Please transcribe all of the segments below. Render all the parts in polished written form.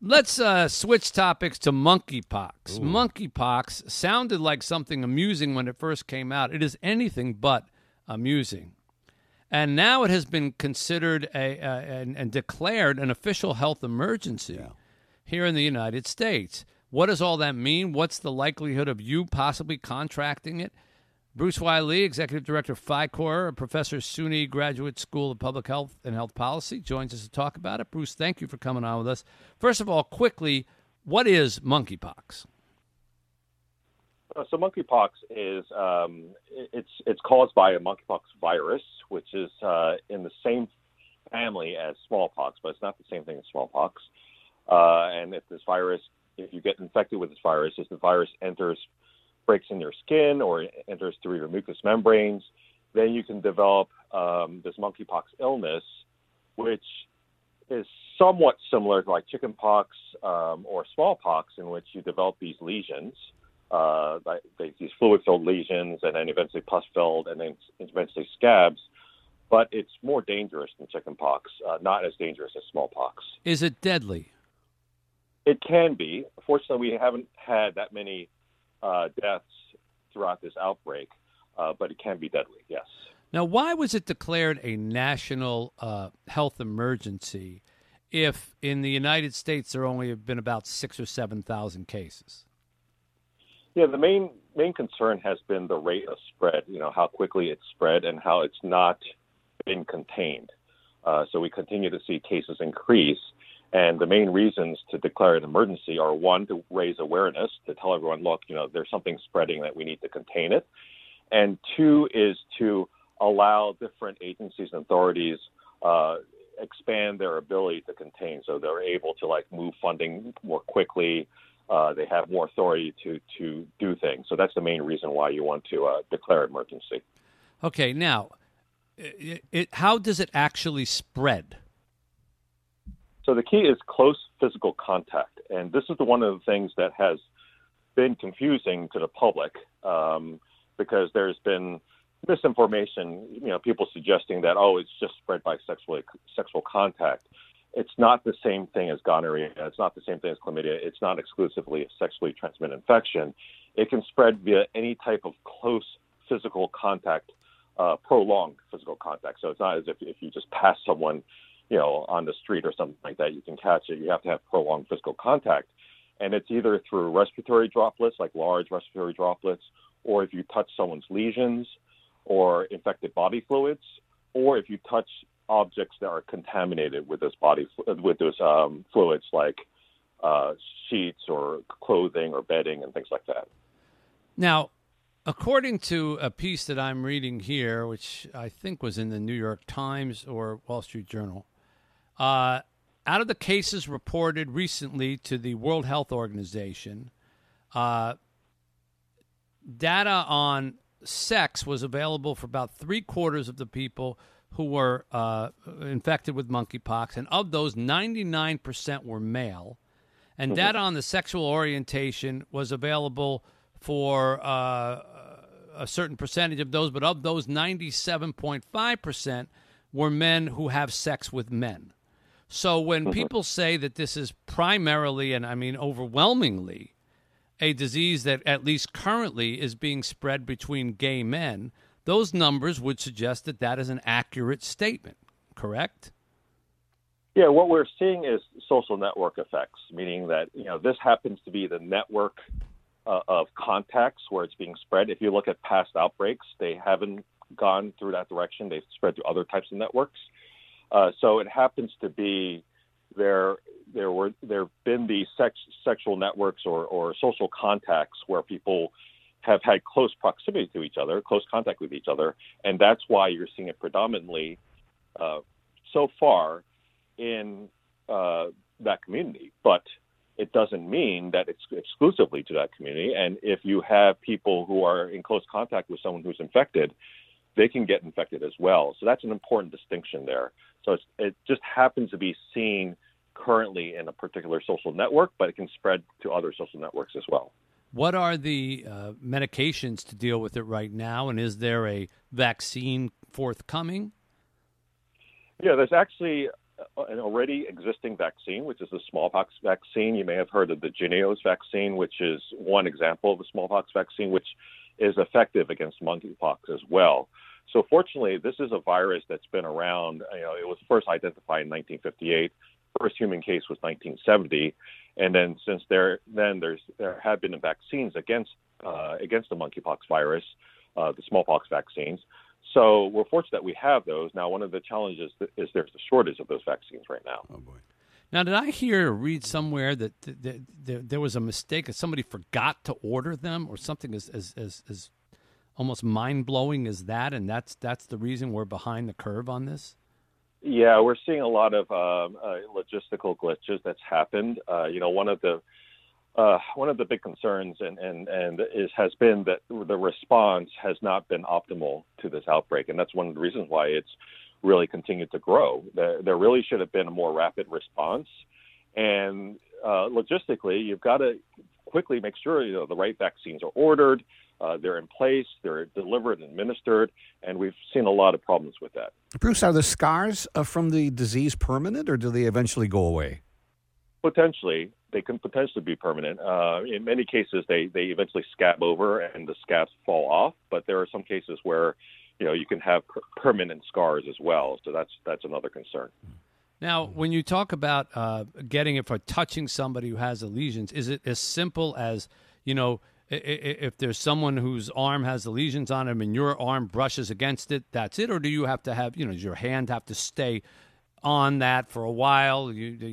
Let's switch topics to monkeypox. Ooh. Monkeypox sounded like something amusing when it first came out. It is anything but amusing. And now it has been considered and declared an official health emergency here in the United States. What does all that mean? What's the likelihood of you possibly contracting it? Bruce Wiley, Executive Director of PhyCor, a professor at SUNY Graduate School of Public Health and Health Policy, joins us to talk about it. Bruce, thank you for coming on with us. First of all, quickly, what is monkeypox? So monkeypox is it's caused by a monkeypox virus, which is in the same family as smallpox, but it's not the same thing as smallpox. And if you get infected with this virus, as the virus breaks in your skin or enters through your mucous membranes, then you can develop this monkeypox illness, which is somewhat similar to like chickenpox or smallpox, in which you develop these lesions, these fluid-filled lesions, and then eventually pus-filled, and then eventually scabs. But it's more dangerous than chickenpox, not as dangerous as smallpox. Is it deadly? It can be. Fortunately, we haven't had that many deaths throughout this outbreak, but it can be deadly, yes. Now, why was it declared a national health emergency if in the United States there only have been about 6,000 or 7,000 cases? Yeah, the main concern has been the rate of spread, how quickly it's spread and how it's not been contained. So we continue to see cases increase. And the main reasons to declare an emergency are, one, to raise awareness, to tell everyone, look, there's something spreading that we need to contain it. And two is to allow different agencies and authorities expand their ability to contain, so they're able to move funding more quickly. They have more authority to do things. So that's the main reason why you want to declare emergency. Okay, now, how does it actually spread? So the key is close physical contact. And this is one of the things that has been confusing to the public because there's been misinformation, people suggesting that, it's just spread by sexual contact. It's not the same thing as gonorrhea. It's not the same thing as chlamydia. It's not exclusively a sexually transmitted infection. It can spread via any type of close physical contact, prolonged physical contact. So it's not as if you just pass someone on the street or something like that, you can catch it. You have to have prolonged physical contact. And it's either through respiratory droplets, like large respiratory droplets, or if you touch someone's lesions or infected body fluids, or if you touch objects that are contaminated with those fluids, like sheets or clothing or bedding and things like that. Now, according to a piece that I'm reading here, which I think was in the New York Times or Wall Street Journal, out of the cases reported recently to the World Health Organization, data on sex was available for about 3/4 of the people who were infected with monkeypox, and of those, 99% were male. And data on the sexual orientation was available for a certain percentage of those, but of those, 97.5% were men who have sex with men. So when people say that this is primarily, and I mean overwhelmingly, a disease that at least currently is being spread between gay men, those numbers would suggest that that is an accurate statement, correct? Yeah, what we're seeing is social network effects, meaning that this happens to be the network of contacts where it's being spread. If you look at past outbreaks, they haven't gone through that direction. They've spread through other types of networks. So it happens to be there have been these sexual networks or social contacts where people have had close proximity to each other, close contact with each other, and that's why you're seeing it predominantly so far in that community. But it doesn't mean that it's exclusively to that community. And if you have people who are in close contact with someone who's infected, they can get infected as well. So that's an important distinction there. So it just happens to be seen currently in a particular social network, but it can spread to other social networks as well. What are the medications to deal with it right now, and is there a vaccine forthcoming? Yeah, there's actually an already existing vaccine, which is the smallpox vaccine. You may have heard of the Jynneos vaccine, which is one example of a smallpox vaccine, which is effective against monkeypox as well. So fortunately, this is a virus that's been around. It was first identified in 1958. First human case was 1970, and then since there have been vaccines against the monkeypox virus, the smallpox vaccines. So we're fortunate that we have those. Now, one of the challenges is there's a shortage of those vaccines right now. Oh, boy. Now, did I hear or read somewhere that there was a mistake, that somebody forgot to order them, or something as almost mind-blowing as that, and that's the reason we're behind the curve on this? Yeah, we're seeing a lot of logistical glitches that's happened. One of the big concerns has been that the response has not been optimal to this outbreak, and that's one of the reasons why it's really continued to grow. There really should have been a more rapid response, and logistically, you've got to quickly make sure the right vaccines are ordered, they're in place, they're delivered and administered, and we've seen a lot of problems with that. Bruce, are the scars from the disease permanent, or do they eventually go away? Potentially. They can potentially be permanent. In many cases, they eventually scab over and the scabs fall off, but there are some cases where you can have permanent scars as well, so that's another concern. Now, when you talk about getting it for touching somebody who has lesions, is it as simple as, if there's someone whose arm has the lesions on him and your arm brushes against it, that's it? Or do you have to have, does your hand have to stay on that for a while?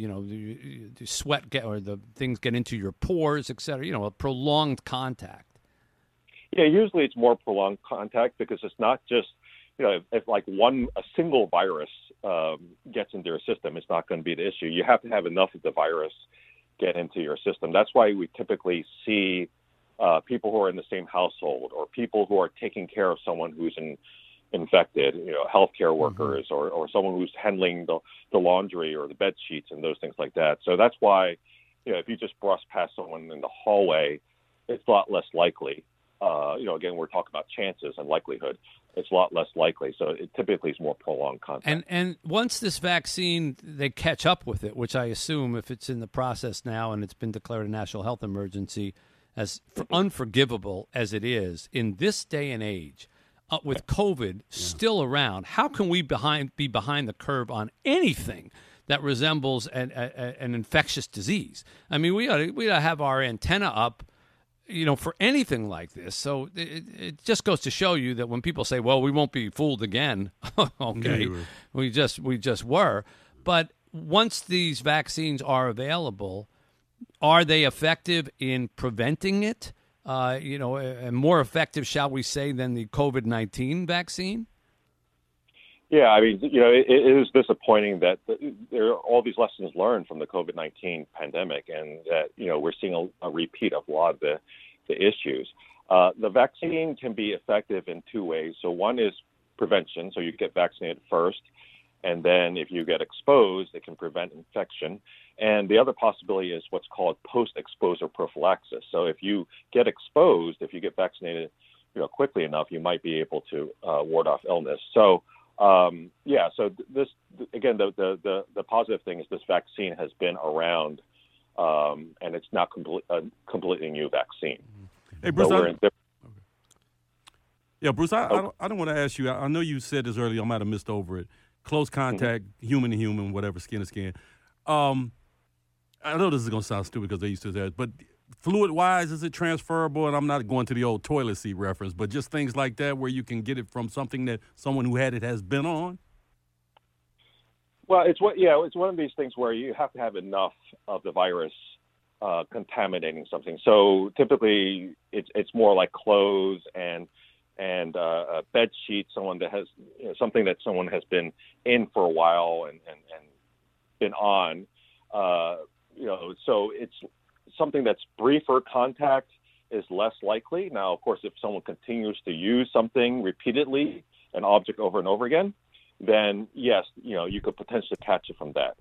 You sweat or the things get into your pores, et cetera, a prolonged contact? Yeah, usually it's more prolonged contact because it's not just, if like a single virus gets into your system, it's not going to be the issue. You have to have enough of the virus get into your system. That's why we typically see people who are in the same household or people who are taking care of someone who's infected, healthcare workers or someone who's handling the laundry or the bed sheets and those things like that. So that's why, if you just brush past someone in the hallway, it's a lot less likely. Again, we're talking about chances and likelihood. It's a lot less likely. So it typically is more prolonged contact. And once this vaccine, they catch up with it, which I assume if it's in the process now and it's been declared a national health emergency, as unforgivable as it is in this day and age, with COVID still around, how can we be behind the curve on anything that resembles an infectious disease? I mean, we ought to have our antenna up, for anything like this. So it just goes to show you that when people say, "Well, we won't be fooled again," okay, we just were. But once these vaccines are available, are they effective in preventing it? And more effective, shall we say, than the COVID-19 vaccine? Yeah, I mean, it is disappointing that there are all these lessons learned from the COVID-19 pandemic, and that we're seeing a repeat of a lot of the issues. The vaccine can be effective in two ways. So one is prevention, so you get vaccinated first, and then if you get exposed, it can prevent infection. And the other possibility is what's called post-exposure prophylaxis. So if you get exposed, if you get vaccinated, quickly enough, you might be able to ward off illness. So so this again, the positive thing is this vaccine has been around, and it's not a completely new vaccine. Hey, Bruce. Bruce, I don't want to ask you. I know you said this earlier. I might have missed over it. Close contact, human to human, whatever, skin to skin. I know this is going to sound stupid because they used to say it, but fluid-wise, is it transferable? And I'm not going to the old toilet seat reference, but just things like that where you can get it from something that someone who had it has been on? Well, it's one of these things where you have to have enough of the virus contaminating something. So typically, it's more like clothes and bed sheets. Someone that has something that someone has been in for a while and been on. So it's something that's briefer contact is less likely. Now, of course, if someone continues to use something repeatedly, an object over and over again, then yes, you could potentially catch it from that.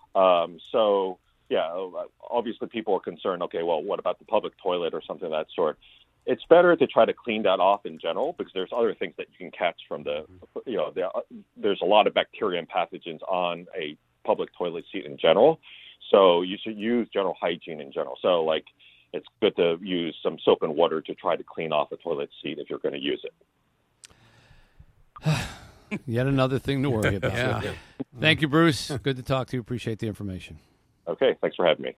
Obviously people are concerned, okay, well, what about the public toilet or something of that sort? It's better to try to clean that off in general because there's other things that you can catch from there's a lot of bacteria and pathogens on a public toilet seat in general. So you should use general hygiene in general. So like it's good to use some soap and water to try to clean off a toilet seat if you're going to use it. Yet another thing to worry about. Yeah. Thank you, Bruce. Good to talk to you. Appreciate the information. Okay, thanks for having me.